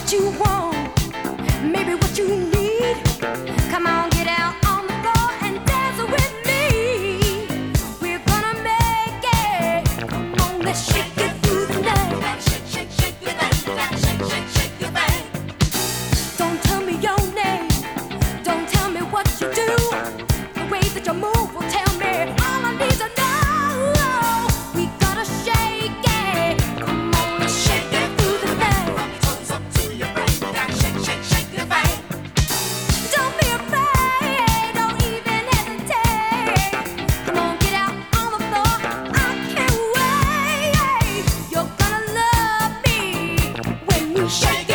what you want, maybe what you need. Come on, get out on the floor and dance with me. We're gonna make it. Come on, let's shake it through the night. Shake, shake, shake your thing. Shake, shake, shake your thing. Don't tell me your name. Don't tell me what you do. The way that you move will tell me all I need to know. We gotta shake it. Come on, let's shake it through the night. From your toes up to your brain. Shake, shake, shake your thing. Don't be afraid. Don't even hesitate. Come on, get out on the floor. I can't wait. You're gonna love me when you shake it.